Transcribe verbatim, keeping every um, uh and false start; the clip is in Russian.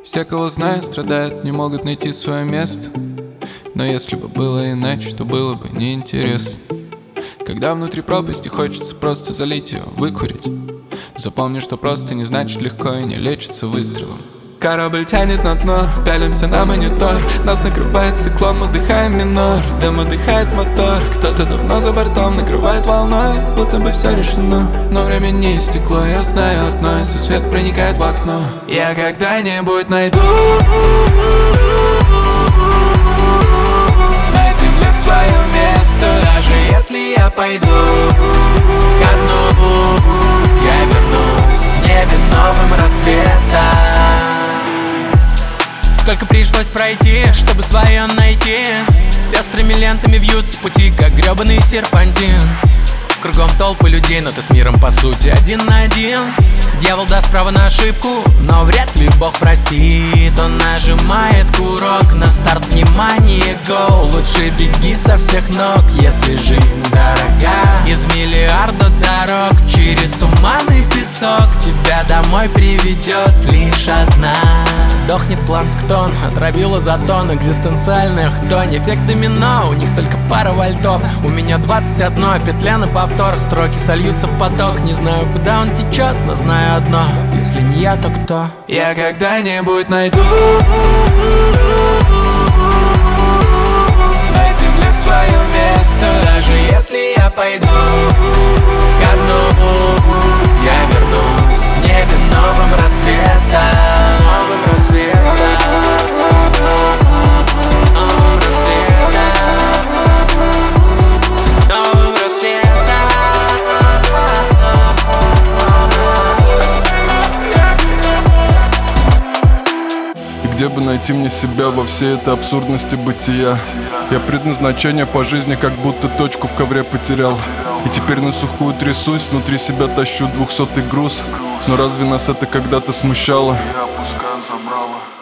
Все, кого знаю, страдают, не могут найти свое место. Но если бы было иначе, то было бы неинтересно. Когда внутри пропасти хочется просто залить ее, выкурить. Запомни, что просто не значит легко и не лечится выстрелом. Корабль тянет на дно, пялимся на монитор. Нас накрывает циклон, мы вдыхаем минор. Дым выдыхает мотор, кто-то давно за бортом накрывает волной, будто бы все решено. Но время не истекло, я знаю одно, если свет проникает в окно. Я когда-нибудь найду на земле свое место. Даже если я пойду ко дну, я вернусь в небе новым рассветом. Сколько пришлось пройти, чтобы свое найти. Пестрыми лентами вьются пути, как гребаный серпантин. Кругом толпы людей, но ты с миром по сути один на один. Дьявол даст право на ошибку, но вряд ли Бог простит. Он нажимает курок на старт, внимание, гоу. Лучше беги со всех ног, если жизнь дорога. Из миллиарда дорог через туманный песок тебя домой приведет лишь одна. Дохнет планктон, отравила затон, экзистенциальная хтонь. Эффект домино, у них только пара вольтов. У меня двадцать одно, петля на повтор. Строки сольются в поток, не знаю, куда он течет, но знаю одно: если не я, то кто? Я когда-нибудь найду на земле свое место. Даже если я пойду ко дну, я вернусь в небе новым рассветом. Новым рассветом. Новым рассветом. Новым рассветом. И где бы найти мне себя во всей этой абсурдности бытия? Я предназначение по жизни как будто точку в ковре потерял. И теперь на сухую трясусь, внутри себя тащу двухсотый груз. Но разве нас это когда-то смущало? Я опускаю забрало.